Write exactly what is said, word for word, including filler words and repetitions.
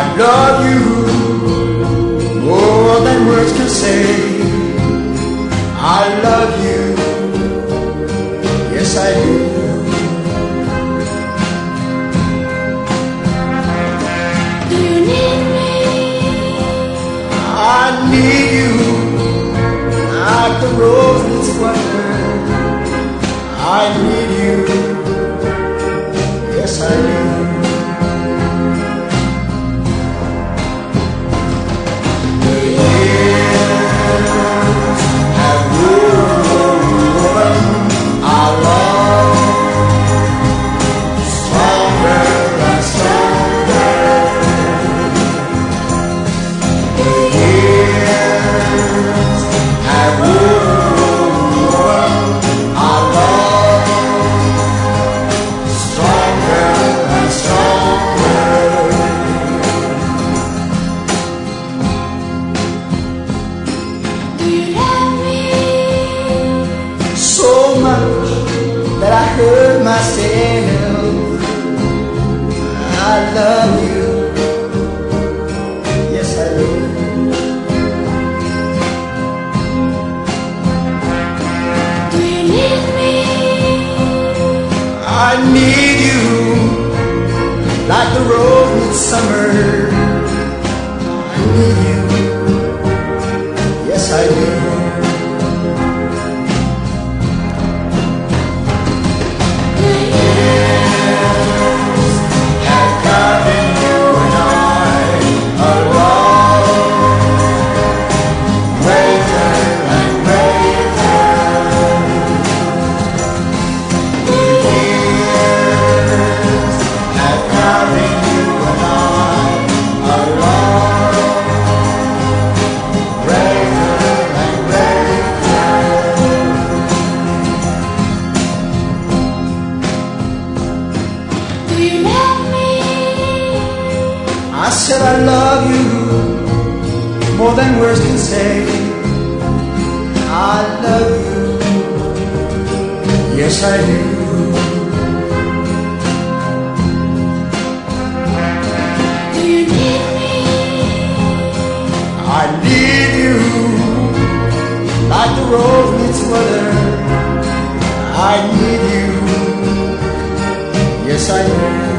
I love you more than words can say. I love you, yes I do. Do you need me? I need you like the rose needs water. I need you, yes I do. That I hurt myself. I love you, yes I do. Do you need me? I need you like the rose needs summer. I need you, yes I do. I said I love you more than words can say. I love you, yes I do. Do you need me? I need you like the rose needs water. I need you, yes I do.